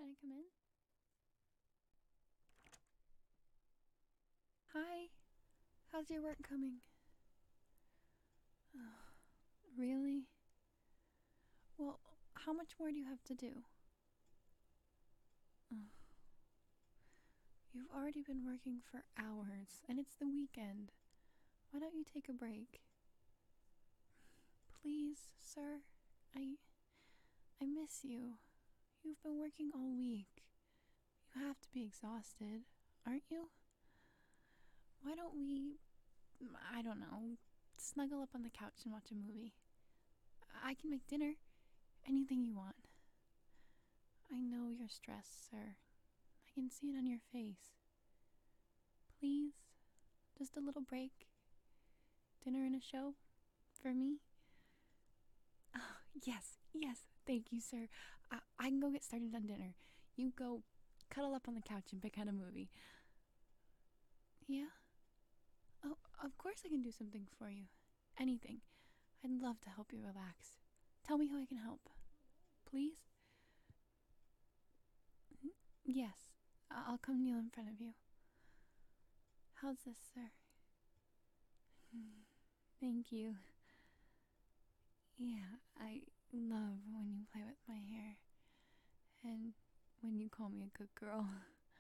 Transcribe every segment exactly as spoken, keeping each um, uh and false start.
I come in? Hi. How's your work coming? Oh, really? Well, how much more do you have to do? Oh. You've already been working for hours, and it's the weekend. Why don't you take a break? Please, sir. I... I miss you. You've been working all week. You have to be exhausted, aren't you? Why don't we... I don't know, snuggle up on the couch and watch a movie? I can make dinner. Anything you want. I know you're stressed, sir. I can see it on your face. Please, just a little break. Dinner and a show? For me? Oh, yes, yes, thank you, sir. I, I can go get started on dinner. You go cuddle up on the couch and pick out a movie. Yeah? Oh, of course I can do something for you. Anything. I'd love to help you relax. Tell me how I can help. Please? Yes, I- I'll come kneel in front of you. How's this, sir? Thank you. Yeah, I love when you play with my hair. And when you call me a good girl.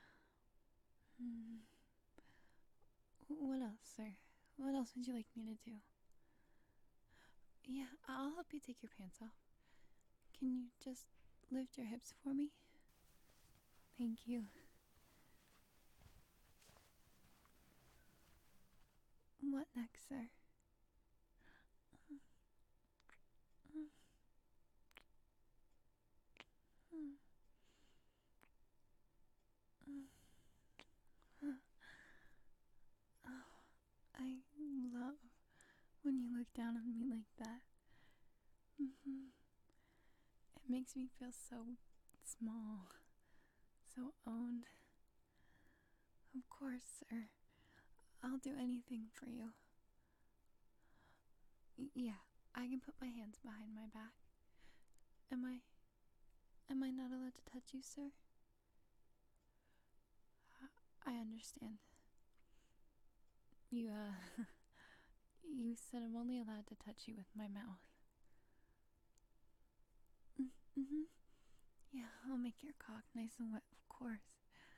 What else, sir? What else would you like me to do? Yeah, I'll help you take your pants off. Can you just lift your hips for me? Thank you. What next, sir? I love when you look down on me like that. Mm-hmm. It makes me feel so small, so owned. Of course, sir. I'll do anything for you. Y- yeah, I can put my hands behind my back. Am I... Am I not allowed to touch you, sir? I understand. You, uh... you said I'm only allowed to touch you with my mouth. Mm-hmm. Yeah, I'll make your cock nice and wet, of course.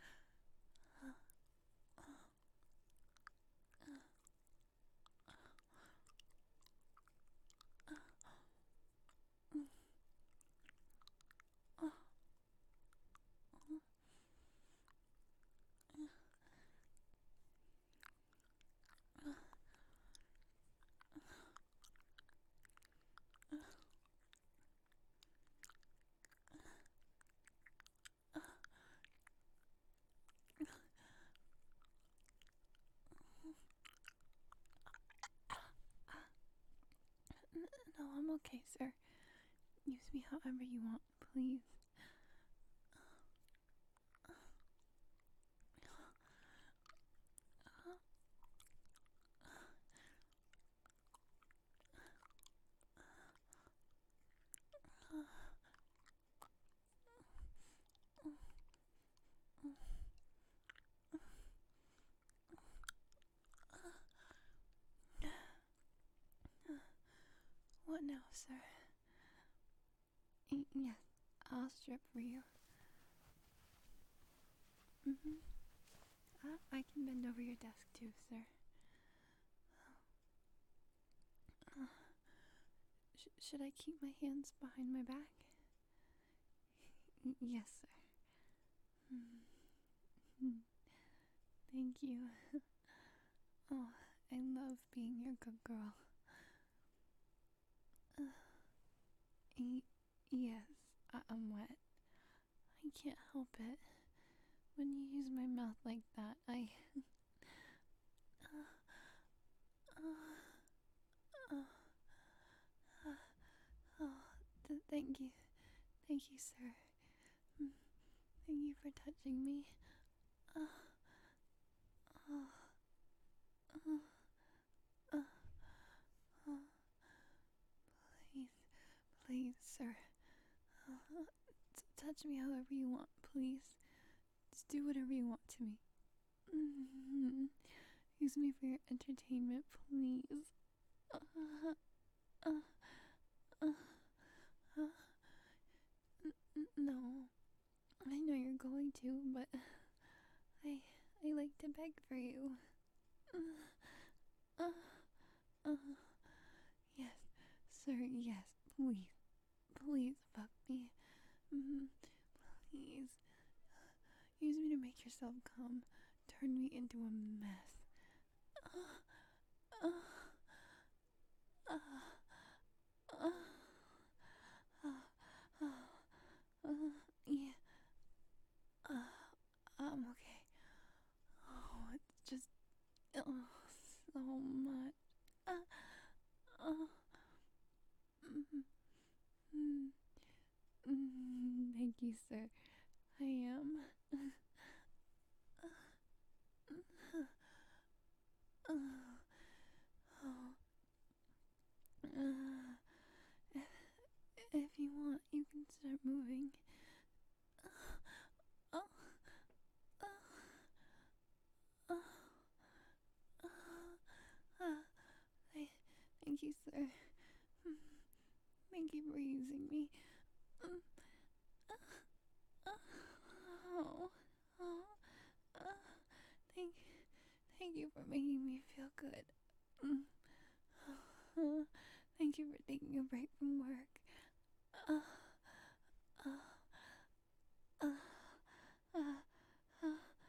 No, I'm okay, sir. Use me however you want, please. What now, sir? Y- yes, I'll strip for you. Mm-hmm. I, I can bend over your desk too, sir. Uh, sh- should I keep my hands behind my back? Y- yes, sir. Mm-hmm. Thank you. Oh, I love being your good girl. Uh, y- yes, I- I'm wet. I can't help it. When you use my mouth like that, I... uh, uh, uh, uh, oh, th- thank you. Thank you, sir. Mm, thank you for touching me. Uh, uh, uh, uh, uh, please, please, sir. Uh, t- touch me however you want, please. Just do whatever you want to me. Mm-hmm. Use me for your entertainment, please. Uh, uh, uh, uh. N- no. I know you're going to, but I I like to beg for you. Uh, uh, uh. Yes, sir, yes, please. Please fuck me. Mm, please. Use me to make yourself come. Turn me into a mess. Uh, uh, uh, uh, uh, uh, uh, yeah. Uh, I'm okay. Oh, it's just oh, so much. Uh, uh, mm, mm, mm, thank you, sir. I am. Uh, uh, uh, oh, uh, if, if you want, you can start moving. Uh, uh, uh, uh, uh, I, thank you, sir. Thank you for using me. Mm, uh, oh, oh, uh, thank, thank you for making me feel good. Mm, uh, thank you for taking a break from work. Uh, uh, uh, uh, uh,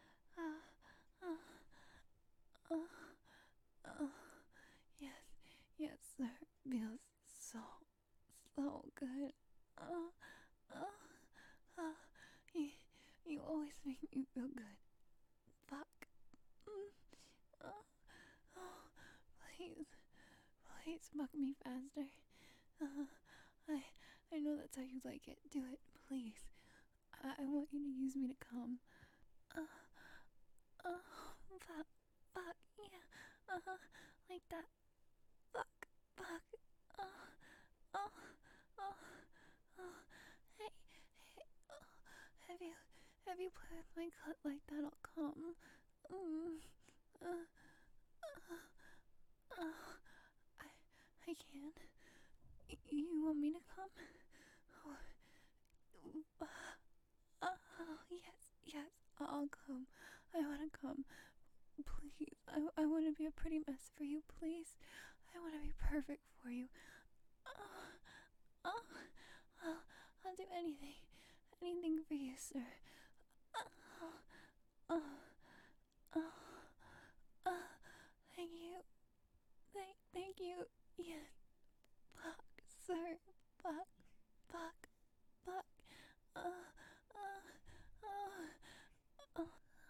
uh, uh, uh, uh, yes, yes, sir. Feels so, so good. Uh, uh, uh, you, you always make me feel good. Fuck. Mm, uh, oh, please, please fuck me faster. Uh, I, I know that's how you like it. Do it, please. I, I want you to use me to come. Uh, uh, fuck, fuck, yeah. Uh, like that. Fuck, fuck. Uh, oh, oh, oh. Hey, hey. Oh, have you, have you played with my clit like that? I'll come. Mm, uh, uh, uh, I, I can. Y- you want me to come? Oh, uh, oh, yes, yes, I'll come. I wanna come. Please, I, I wanna be a pretty mess for you, please. I wanna be perfect for you. Oh, oh, oh, I'll do anything, anything for you, sir. Oh, oh, oh, oh, thank you, thank, thank you. Yes, fuck, sir, fuck, fuck, fuck. Uh, uh, uh, uh,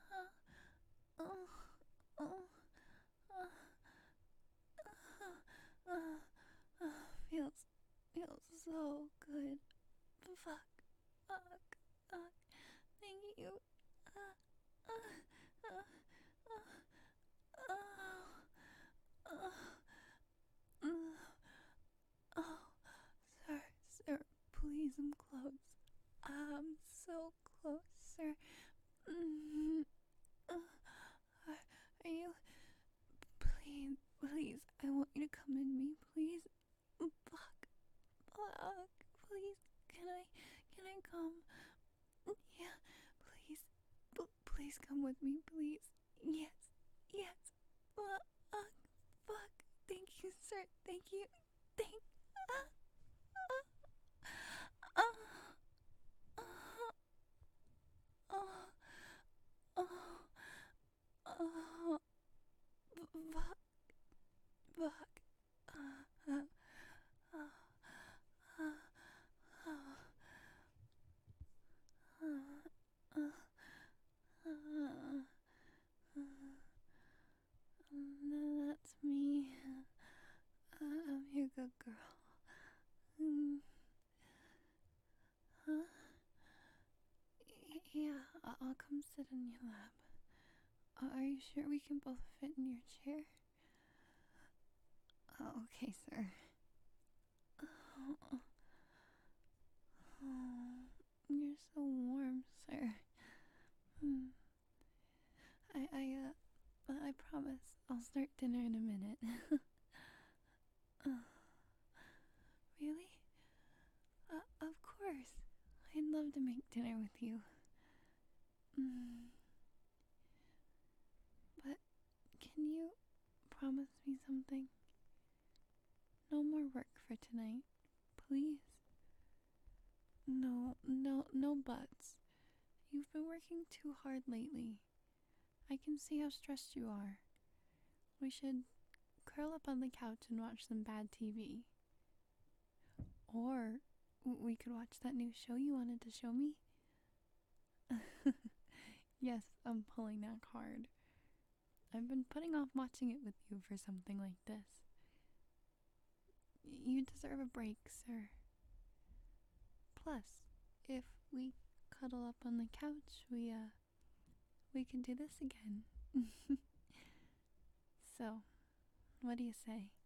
uh, uh, uh, uh, uh, feels, feels so good. Fuck, fuck, fuck. Thank you. Uh, uh, uh, uh, uh, uh, oh, sir, sir, please, I'm close. I'm so close, sir. Mm, uh, are, are you? Please, please, I want you to come in me, please. Fuck, fuck, please. Can I, can I come? Yeah, please, p- please come with me, please. Yes, yes. Fuck, fuck. Thank you, sir. Thank you. Thank. Uh, uh, uh, uh, uh, uh, uh, fuck, fuck. Uh, uh, uh, uh, uh, uh, uh, uh, uh, that's me. Uh, I'm your good girl. Mm, huh? Y- Yeah, I- I'll come sit in your lap. Uh, are you sure we can both fit in your chair? Oh, okay, sir. Oh, oh, you're so love to make dinner with you. Mm. But can you promise me something? No more work for tonight, please? No, no, no buts. You've been working too hard lately. I can see how stressed you are. We should curl up on the couch and watch some bad T V. Or we could watch that new show you wanted to show me. Yes, I'm pulling that card. I've been putting off watching it with you for something like this. You deserve a break, sir. Plus, if we cuddle up on the couch, we, uh, we can do this again. So, what do you say?